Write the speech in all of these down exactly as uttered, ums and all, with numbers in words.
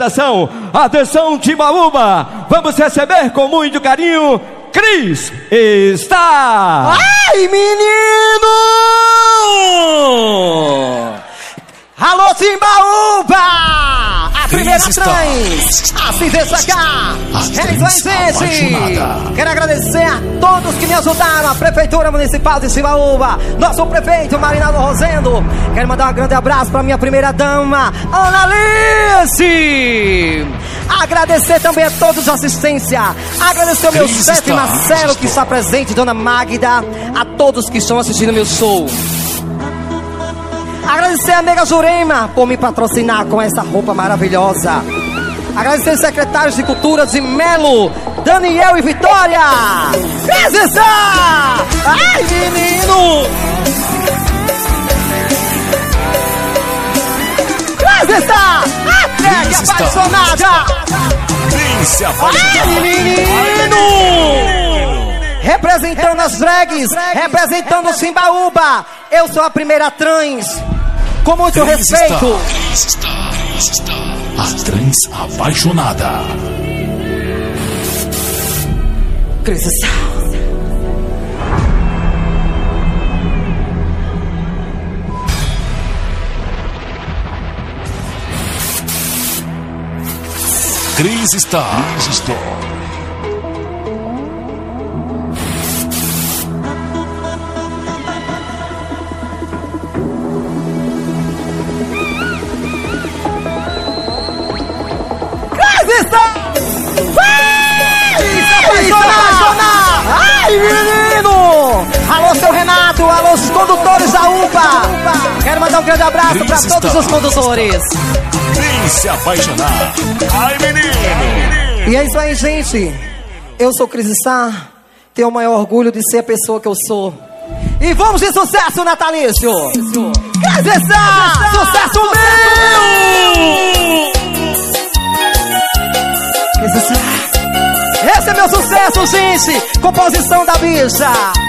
apresentação. Atenção, Timbaúba, vamos receber com muito carinho Cris está. Ai, menino! Alô, Timbaúba! A primeira trans, assim deixa cá. É isso aí, gente. Quero agradecer a todos que me ajudaram, a Prefeitura Municipal de Timbaúba, nosso prefeito Marinaldo Rosendo. Quero mandar um grande abraço para minha primeira dama, Ana Alice. Agradecer também a todos a assistência. Agradecer ao meu chefe Marcelo, que está presente, Dona Magda. A todos que estão assistindo meu show. Agradecer a Nega Jurema por me patrocinar com essa roupa maravilhosa. Agradecer os secretários de Cultura de Melo, Daniel e Vitória. Presença! Ai, menino! Presença! Até apaixonada! Príncipe apaixonada! Ai, menino! Representando as drags, representando o Timbaúba. Eu sou a primeira trans. Com muito Cris respeito. Cris está, Cris está, a trans apaixonada. Cris está. Cris está, Cris está. Ai, menino! Alô, seu Renato, alô, os condutores da UPA. Quero mandar um grande abraço para todos os condutores. Príncipe apaixonada. Ai, menino! E é isso aí, gente. Eu sou Cris Star. Tenho o maior orgulho de ser a pessoa que eu sou. E vamos de sucesso natalício! Cris Star! Sucesso meu! Cris Star! Esse é meu sucesso, gente! Composição da bicha!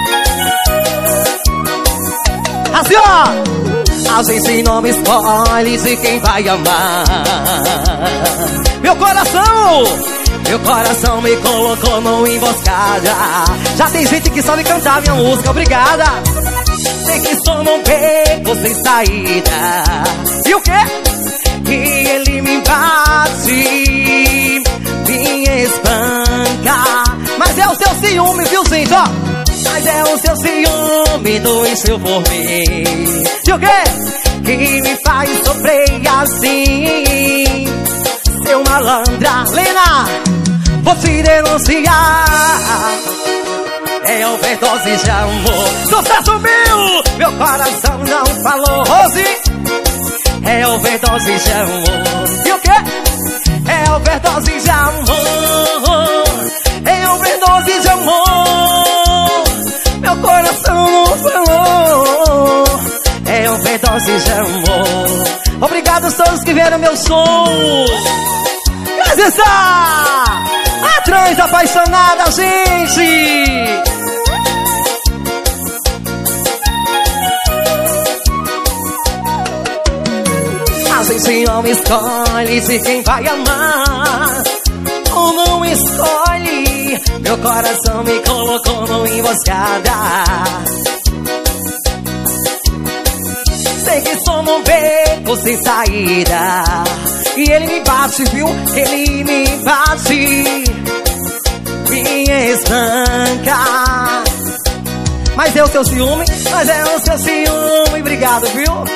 Assim, ó! A gente não me escolhe de quem vai amar. Meu coração! Meu coração me colocou numa emboscada. Já tem gente que sabe cantar minha música, obrigada! Sei que sou num beco sem saída. E o quê? E ele me bate, me espanca. Mas é o seu ciúme, viu, gente, ó? Mas é o seu ciúme do encheu por mim. E o quê? Que me faz sofrer assim. Seu malandra, Lena, vou te denunciar. É overdose de amor. Sucesso meu! Meu coração não falou, Rose. É overdose de amor. E o quê? É overdose de amor. É overdose de amor. Meu coração não falou. É overdose de amor. Obrigado a todos que vieram meu show. Presença! A trans apaixonada, gente! A gente não escolhe de quem vai amar, ou não escolhe. Meu coração me colocou numa emboscada. Sei que sou num beco sem saída. E ele me bate, viu? Ele me bate, me estanca. Mas é o seu ciúme, mas é o seu ciúme. Obrigado, viu?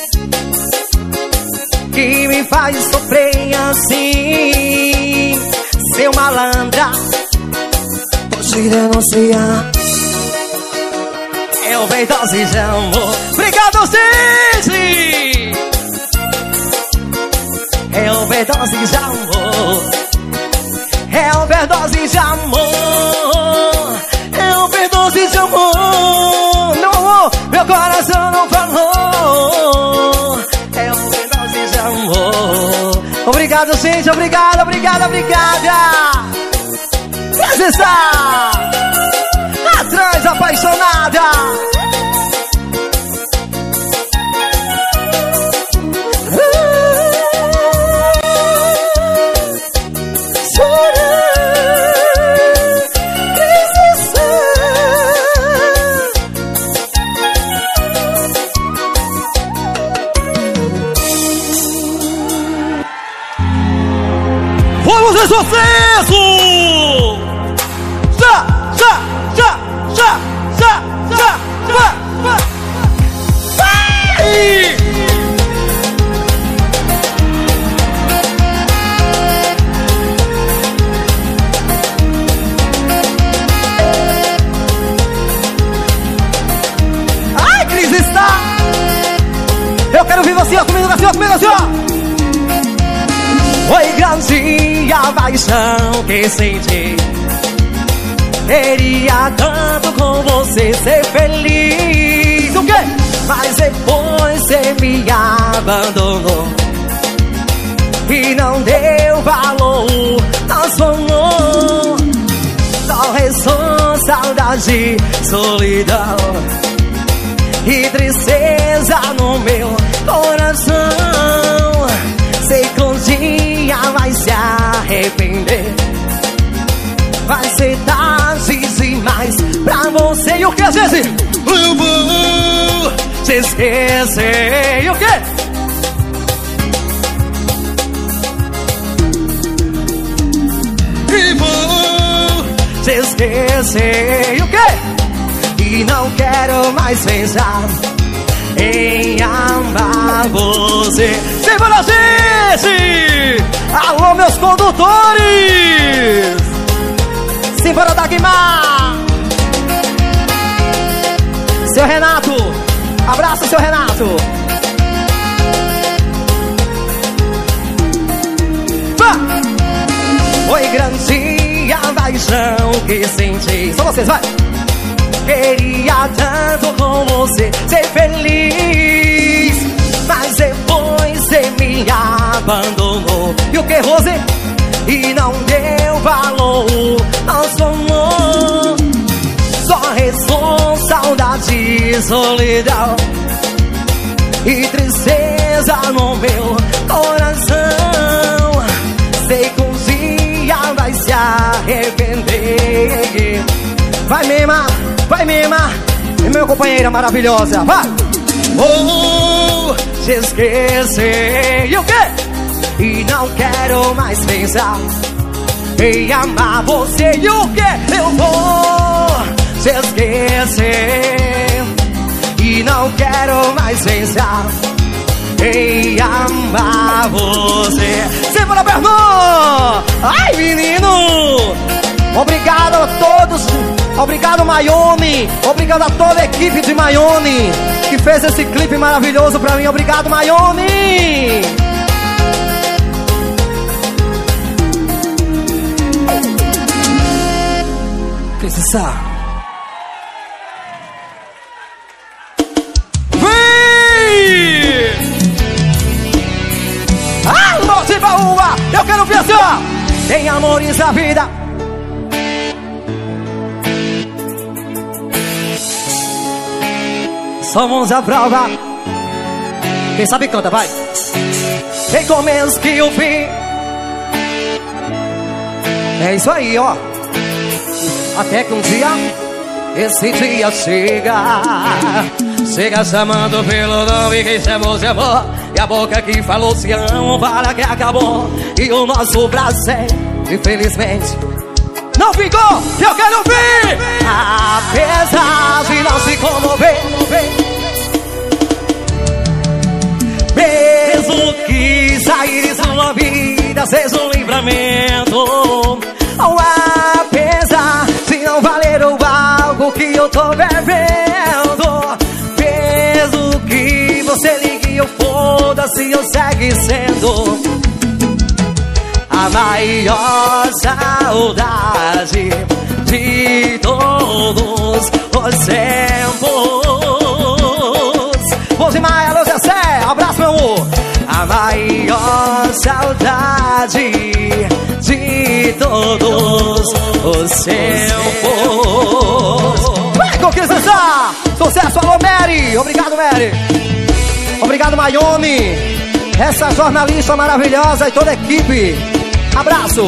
Que me faz sofrer assim. Seu malandra, vou te denunciar. É overdose de amor. Obrigado, gente! É overdose de amor. É overdose de amor. É overdose de amor. Não, amor, meu coração não falou. É overdose de amor. Obrigado, gente, obrigado, obrigada, obrigada. Presença! Atrás apaixonada. é sucesso! Já, já, já, já, já, já, já, vai! Ai, Cris está! Eu quero ver você, ó, comigo assim, ó, comigo assim, ó! Foi grande a paixão que senti. Queria tanto com você ser feliz. O quê? Mas depois você me abandonou e não deu valor. Nosso amor só restou saudade, solidão e tristeza no meu coração. Sei que um dia vai se arrepender. Vai ser tarde demais pra você. E o que, Zezé? Eu vou te esquecer. E o que? E vou te esquecer. E o que? E não quero mais pensar em amar você. Simbora, gente! Alô, meus condutores! Simbora, Dagmar! Seu Renato! Abraço, seu Renato! Vá! Foi grande a paixão que senti. Só vocês, vai! Queria tanto com você ser feliz, mas depois você me abandonou. E o que, Rose? E não deu valor. Nosso amor só restou saudade, solidão e tristeza no meu coração. Sei que um dia vai se arrepender. Vai, Mema! Vai, Mema! E meu companheira maravilhosa, vai! Vou te esquecer. E o quê? E não quero mais pensar em amar você. E o quê? Eu vou te esquecer. E não quero mais pensar em amar você. Simbora, Bernão! Ai, menino! Obrigado a todos. Obrigado, Maione. Obrigado a toda a equipe de Maione que fez esse clipe maravilhoso pra mim. Obrigado, Maione. Precisa. Vem! Alô, Timbaúba! Eu quero ver assim, ó. Tem amores na vida. Somos a prova. Quem sabe canta, vai. Tem começo que o fim. É isso aí, ó. Até que um dia esse dia chega. Chega chamando pelo nome que chamou, se amor. E a boca que falou se amo para que acabou. E o nosso prazer, infelizmente, não ficou. Eu quero ver. Apesar de não se comover, mesmo que sair de sua vida seja um livramento, ou apesar de não valer o algo que eu tô bebendo, mesmo que você ligue eu foda-se, eu segue sendo a maior saudade de todos os tempos. Rosimar, alô Zé, abraço, meu amor. A maior saudade de todos os tempos. Vai, conquista! Sucesso, alô Mary. Obrigado, Mary. Obrigado, Maione. Essa jornalista maravilhosa e toda a equipe. Abraço.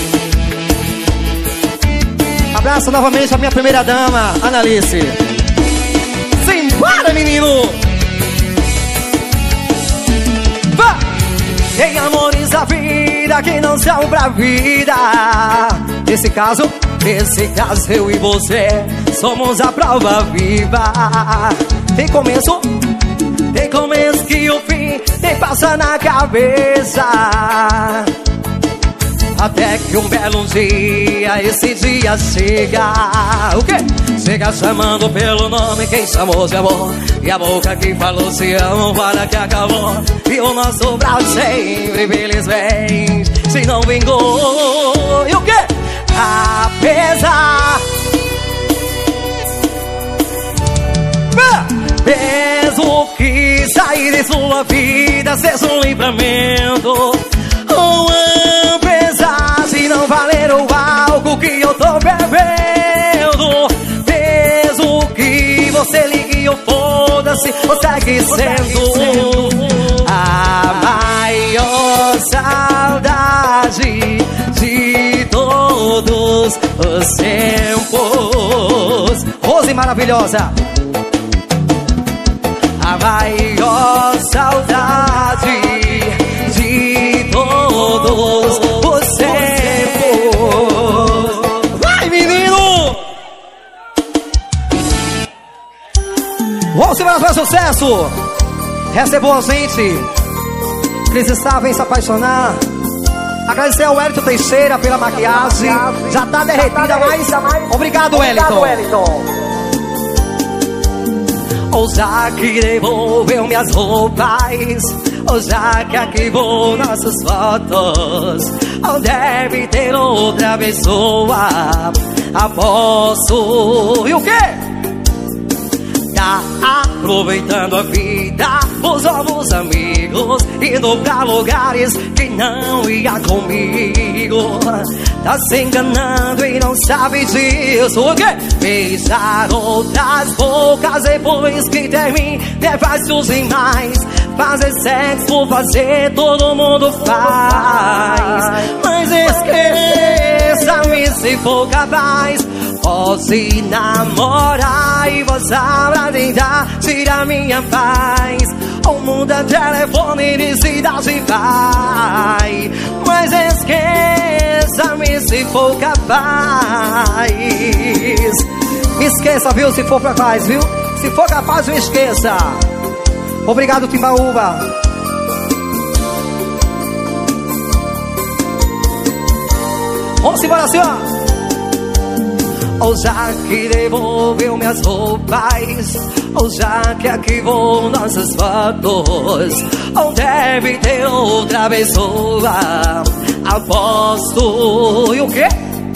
Abraço novamente a minha primeira dama, Analice. Simbora, menino! Vá! Tem amores da vida Olha que não são pra vida. Nesse caso, nesse caso eu e você somos a prova viva. Tem começo, tem começo que o fim nem passa na cabeça. Até que um belo dia, esse dia chega. O quê? Chega chamando pelo nome quem chamou de amor. E a boca que falou se amo para que acabou. E o nosso braço sempre felizmente se não vingou. E o quê? Apesar, mesmo que sair de sua vida seja um livramento, ou apesar de não valer o álcool que eu tô bebendo, mesmo que você ligue ou foda-se, você segue sendo a maior saudade de todos os tempos. Rose maravilhosa, a maior saudade de todos os tempos. Vai, menino! Rose maravilhosa, sucesso! Recebeu a gente. Cris Star vem se apaixonar. Agradecer ao Wellington Teixeira pela maquiagem. Já tá derretida, mas obrigado, Wellington. Ou já que devolveu minhas roupas, ou já que arquivou nossas fotos, ou deve ter outra pessoa. Aposto. E o quê? Tá aproveitando a vida, os novos amigos, indo pra lugares que não ia comigo. Tá se enganando e não sabe disso. O quê? Beijar outras bocas depois que termina é fácil demais. Fazer sexo por fazer todo mundo faz. Mas esqueça-me se for capaz. Pode namorar e gozar pra tentar tirar minha paz. Ou muda telefone de cidade e vai. Mas esqueça-me se for capaz. Esqueça, viu, se for capaz, viu? Se for capaz, não esqueça. Obrigado, Timbaúba. Vamos embora, senhor. Ou já que devolveu minhas roupas, ou já que arquivou nossas fotos, ou deve ter outra pessoa. Aposto. E o quê?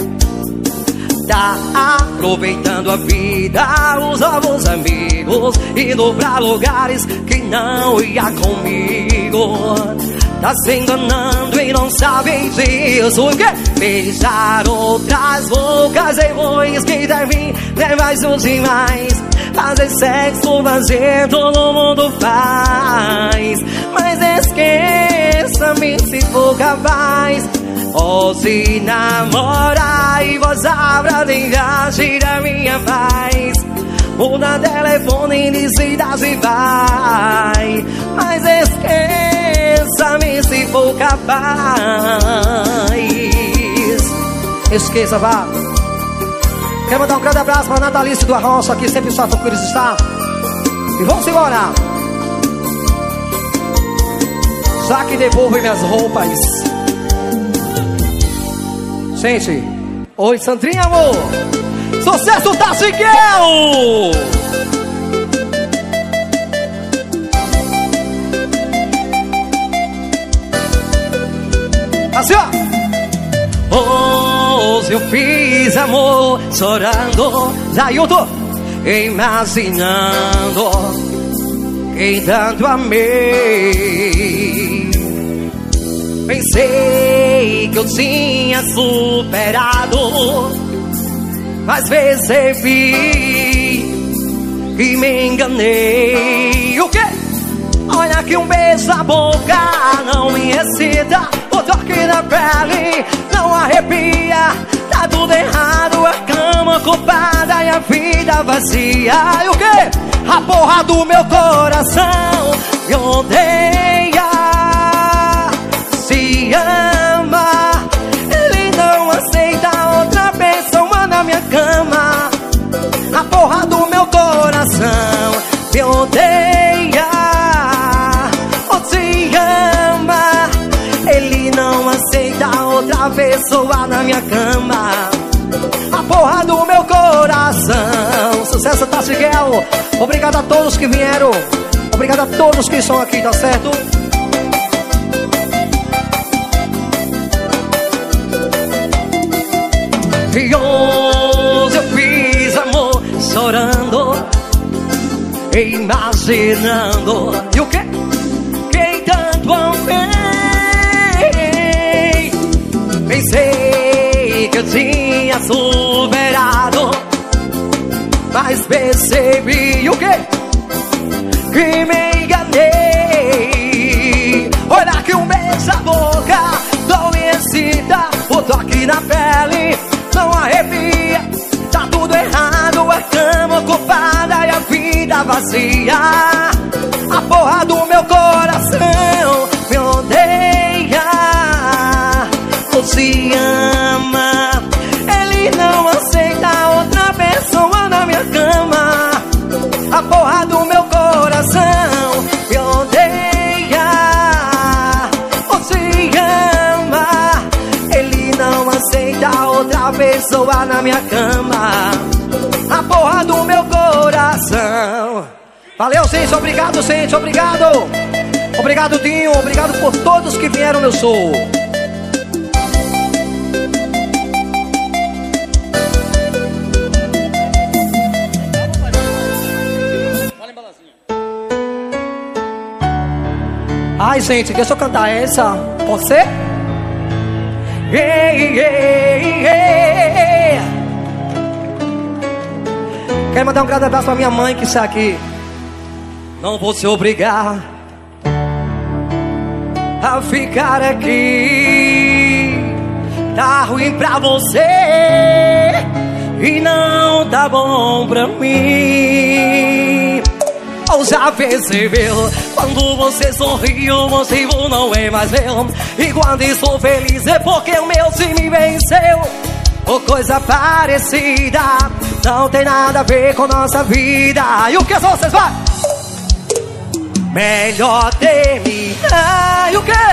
Tá aproveitando a vida, os novos amigos, indo pra lugares que não ia comigo. Tá se enganando e não sabe disso. O quê? Beijar outras bocas depois que termina é mais um demais. Fazer sexo, fazer todo mundo faz. Mas esqueça-me se for capaz. Pode namorar e gozar pra tentar tirar minha paz. Muda telefone de cidade e vai. Mas esqueça-me se for capaz. Esqueça, vá. Quero mandar um grande abraço para Natalício do Arrocha, que sempre está com Cris Star. E vamos embora. Já que devolve minhas roupas. Gente, oi Sandrinha, amor. Sucesso da Miguel. Assim, ó. Hoje eu fiz amor chorando. Jailton, imaginando quem tanto amei. Pensei que eu tinha superado, mas percebi que me enganei. O quê? Olha que um beijo na boca não me excita, o toque na pele não arrepia. Tá tudo errado, a cama ocupada e a vida vazia. E o quê? A porra do meu coração me odeia. Se ama outra pessoa na minha cama. A porra do meu coração. Sucesso, Tassiguel. Obrigado a todos que vieram. Obrigado a todos que estão aqui, tá certo? E hoje eu fiz amor chorando, imaginando. E o quê? Quem tanto amei. Pensei que eu tinha superado, mas percebi o quê? Que me enganei. Olha que um beijo na boca não me excita, o toque na pele não arrepia. Tá tudo errado, a cama ocupada e a vida vazia. A porra do meu coração me odeia. Se ama, ele não aceita outra pessoa na minha cama. A porra do meu coração me odeia. Se ama, ele não aceita outra pessoa na minha cama. A porra do meu coração. Valeu, gente, obrigado, gente, obrigado. Obrigado, Dinho, obrigado por todos que vieram no meu show. Ai, gente, deixa eu cantar essa. Pode ser? Ei, ei, ei. Quero mandar um grande abraço pra minha mãe que está aqui. Não vou te obrigar a ficar aqui. Tá ruim pra você e não tá bom pra mim. Ou já percebeu? Quando você sorri, o motivo não é mais meu. E quando estou feliz é porque o meu time venceu. Ou coisa parecida, não tem nada a ver com nossa vida. E o que são vocês? Vai! Melhor terminar. E o quê?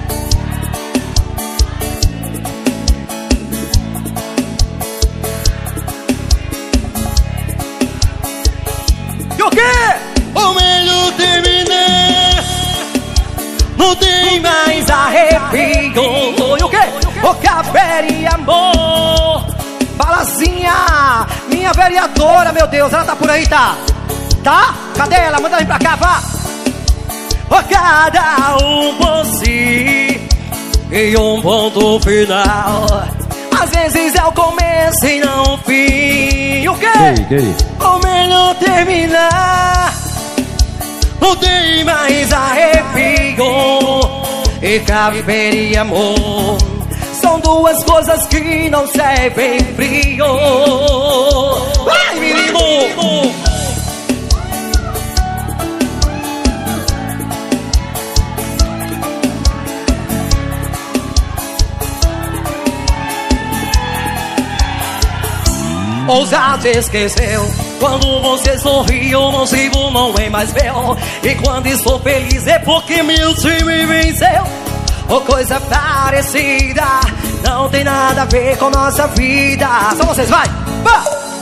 E o quê? O melhor terminar. Não tem mais Arrepio. E o quê? O café e amor. Balazinha, minha vereadora, meu Deus, ela tá por aí, tá? Tá? Cadê ela? Manda vir pra cá, vá. O cada um por si e um ponto final. Às vezes é o começo e não o fim. O quê? Ei, ei. O melhor terminar. Não tem mais arrepio. E café e amor são duas coisas que não servem frio. Vai, menino! Ou já te esqueceu? Quando você sorri, o motivo não é mais meu. E quando estou feliz é porque meu time venceu. Ou coisa parecida, não tem nada a ver com nossa vida. Só vocês, vai! Vá!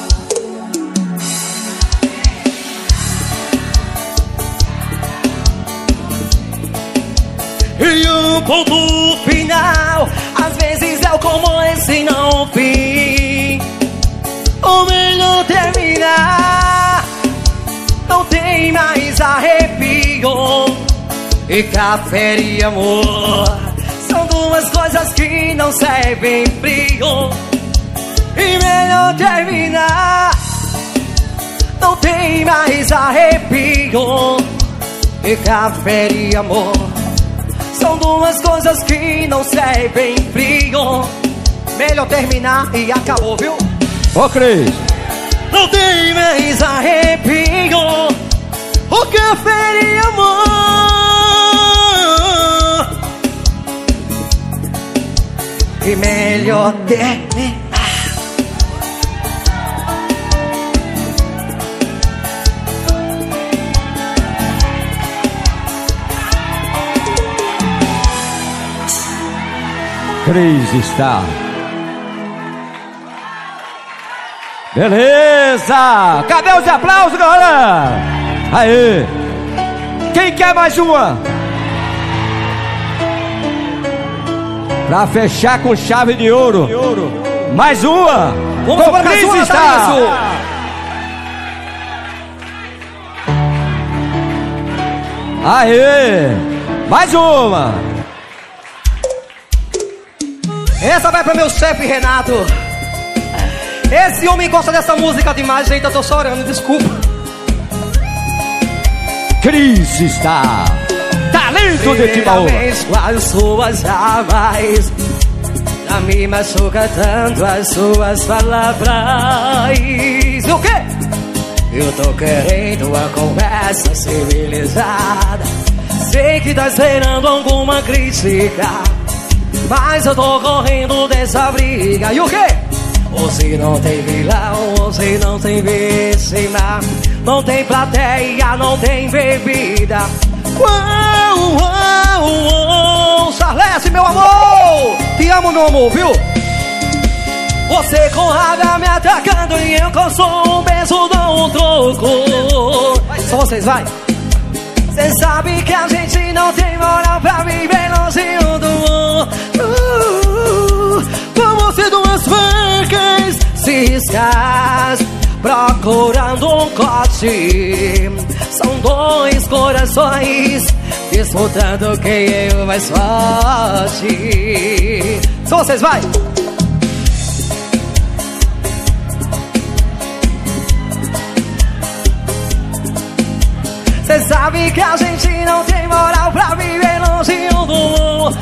E um ponto final. Às vezes é o começo e não o fim. O melhor terminar. Não tem mais arrepio. E café e amor são duas coisas que não servem frio. E melhor terminar. Não tem mais arrepio. E café e amor são duas coisas que não servem frio. Melhor terminar e acabou, viu? Ô, Cris. Não tem mais arrepio. O café e amor. E melhor terminar. Cris está. Beleza! Cadê os aplausos, galera? Aê! Quem quer mais uma? Pra fechar com chave de ouro. Mais uma! Vamos para mais uma, está. Aê! Mais uma! Essa vai pro meu chefe Renato. Esse homem gosta dessa música demais, gente, eu tô chorando, desculpa. Cris está. Talento de Timbaúba. Com as suas jamais já me machuca tanto as suas palavras. E o quê? Eu tô querendo uma conversa civilizada. Sei que tá esperando alguma crítica, mas eu tô correndo dessa briga. E o quê? Você não tem vilão, você não tem vítima, não tem plateia, não tem bebida. Uau, uau, uau. Charlesse, meu amor, te amo, meu amor, viu? Você com raiva me atacando e eu com som, um beijo dou um troco. Só vocês, vai. Cê sabe que a gente não tem moral pra viver longe um do outro. Com você duas facas ciscas, procurando um corte. São dois corações disputando quem é o mais forte. Só vocês, vai! Cê sabe que a gente não tem moral pra viver longe um do outro.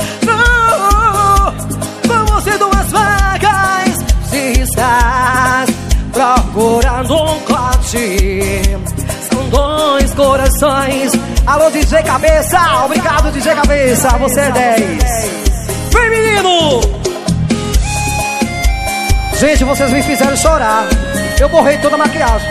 Com você duas facas ciscas, procurando um corte. São dois corações. Alô, D J Cabeça, obrigado, D J Cabeça, você é dez. Vem, menino! Gente, vocês me fizeram chorar. Eu borrei toda a maquiagem.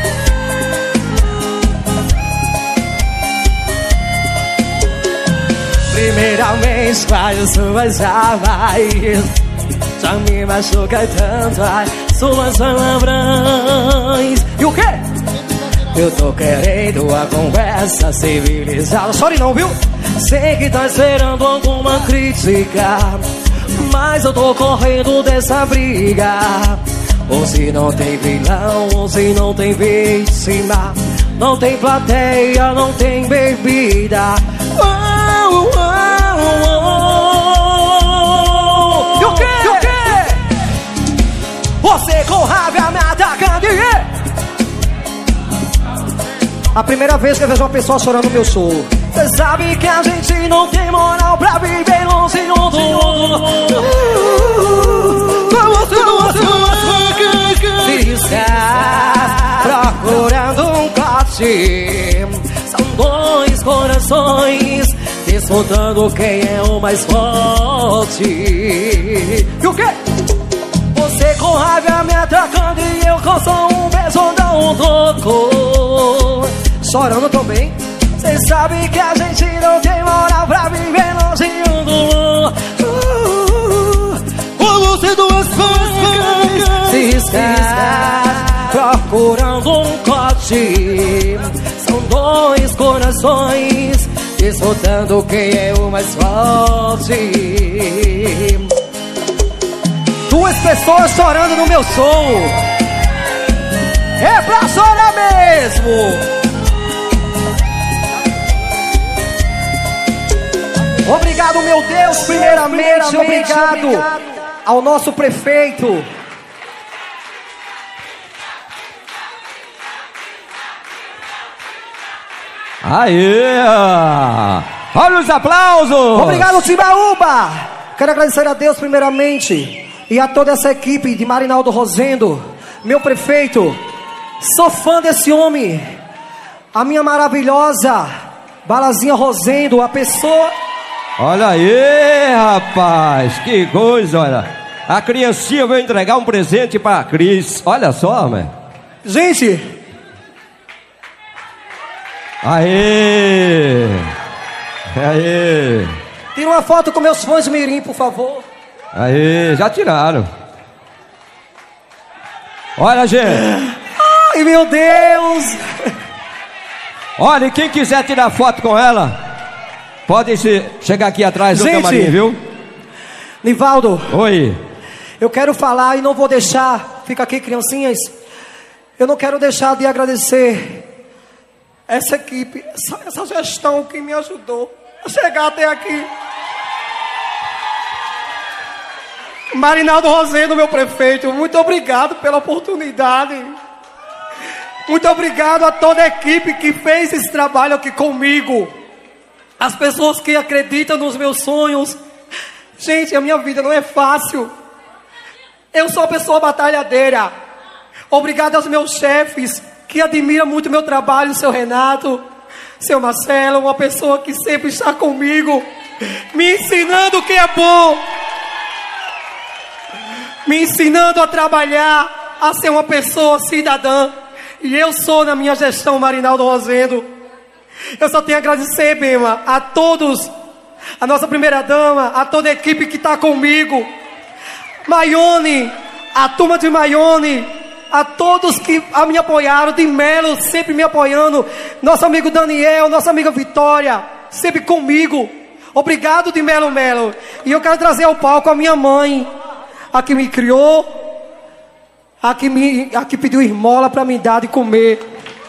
Primeiramente, faz suas jamais já me machuca tanto as suas palavras. E o quê? Eu tô querendo uma conversa civilizada. Sorry não, viu? Sei que tá esperando alguma crítica, mas eu tô correndo dessa briga. Ou se não tem vilão, ou se não tem vítima, não tem plateia, não tem bebida. Uau, uau, uau. E o quê? E o quê? Você com raiva me atacando. E quê? A primeira vez que eu vejo uma pessoa chorando no meu show. Cê sabe que a gente não tem moral pra viver longe um do outro. Com você duas facas, procurando um corte. São dois corações disputando quem é o mais forte. E o quê? Você com raiva me atacando e eu com só um beijo dou um troco. Chorando também. Cê sabe que a gente não tem moral pra viver longe um do outro. Com você duas facas ciscas, procurando um corte. São dois corações disputando quem é o mais forte. Duas pessoas chorando no meu som. É pra chorar mesmo. Obrigado, meu Deus, primeiramente, obrigado, obrigado ao nosso prefeito. Aê! Olha os aplausos! Obrigado, Timbaúba! Quero agradecer a Deus primeiramente e a toda essa equipe de Marinaldo Rosendo, meu prefeito. Sou fã desse homem. A minha maravilhosa Balazinha Rosendo, a pessoa... Olha aí, rapaz, que coisa, olha. A criancinha veio entregar um presente pra Cris. Olha só, mano. Gente... Aê! Aê! Tira uma foto com meus fãs mirim, por favor. Aí, já tiraram. Olha, gente. Ai, meu Deus. Olha, e quem quiser tirar foto com ela, pode se chegar aqui atrás do Gente, camarim, viu? Nivaldo. Oi. Eu quero falar e não vou deixar. Fica aqui, criancinhas. Eu não quero deixar de agradecer essa equipe, essa, essa gestão que me ajudou a chegar até aqui. Marinaldo Rosendo, meu prefeito, muito obrigado pela oportunidade. Muito obrigado a toda a equipe que fez esse trabalho aqui comigo. As pessoas que acreditam nos meus sonhos. Gente, a minha vida não é fácil. Eu sou uma pessoa batalhadeira. Obrigado aos meus chefes, que admiram muito meu trabalho, seu Renato, seu Marcelo, uma pessoa que sempre está comigo, me ensinando o que é bom, me ensinando a trabalhar, a ser uma pessoa cidadã. E eu sou na minha gestão, Marinaldo Rosendo. Eu só tenho a agradecer, Bema, a todos, a nossa primeira dama, a toda a equipe que está comigo, Maione, a turma de Maione, a todos que me apoiaram, de Melo, sempre me apoiando, nosso amigo Daniel, nossa amiga Vitória, sempre comigo. Obrigado, de Melo Melo. E eu quero trazer ao palco a minha mãe, a que me criou, a que, me, a que pediu esmola para me dar de comer.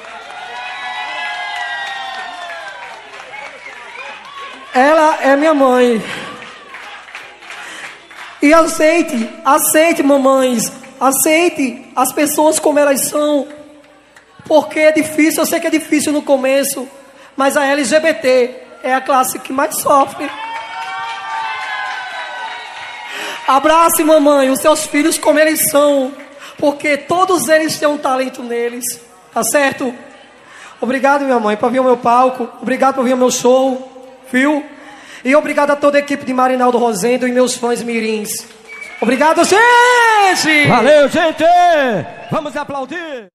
Ela é minha mãe. E aceite, aceite, mamães, aceite as pessoas como elas são. Porque é difícil, eu sei que é difícil no começo, mas a L G B T é a classe que mais sofre. Abrace, mamãe, os seus filhos como eles são, porque todos eles têm um talento neles, tá certo? Obrigado, minha mãe, por vir ao meu palco, obrigado por vir ao meu show, viu? E obrigado a toda a equipe de Marinaldo Rosendo e meus fãs mirins. Obrigado, gente! Valeu, gente! Vamos aplaudir!